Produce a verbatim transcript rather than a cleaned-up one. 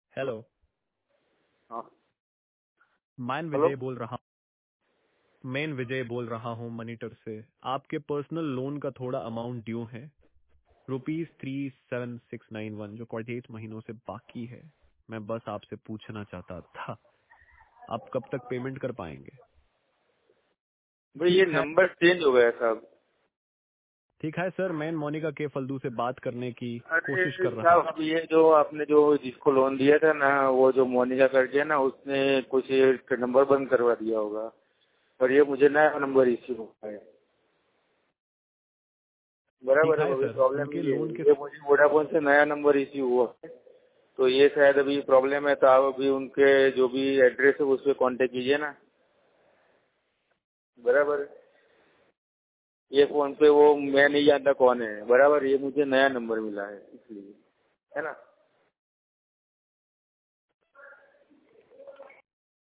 Hello. हाँ मैं hello. विजय बोल रहा मैं विजय बोल रहा हूँ मॉनिटर से। आपके पर्सनल लोन का थोड़ा अमाउंट ड्यू है, rupees three seven six nine one, जो फोर्टी एट महीनों से बाकी है। मैं बस आपसे पूछना चाहता था, आप कब तक पेमेंट कर पाएंगे? भाई ये ठीक है नंबर चेंज हो गया साहब। ठीक है सर, मैं मोनिका के फल्दू से बात करने की कोशिश अरे कर रहा साहब, अब ये जो आपने जो जिसको लोन दिया था ना, वो जो मोनिका करके ना, उसने कुछ एक नंबर बंद करवा दिया होगा और ये मुझे नया नंबर इश्यू हुआ है। बराबर ठीक है, है अभी सर, प्रॉब्लम उनके ये लोन है, के ये मुझे वोडाफोन से नया नंबर इश्यू हुआ है, तो ये शायद अभी प्रॉब्लम है। तो आप अभी उनके जो भी एड्रेस है उस पर कॉन्टेक्ट कीजिए ना। बराबर है। ये फोन पे वो मैं नहीं जानता कौन है, बराबर, ये मुझे नया नंबर मिला है इसलिए, है ना।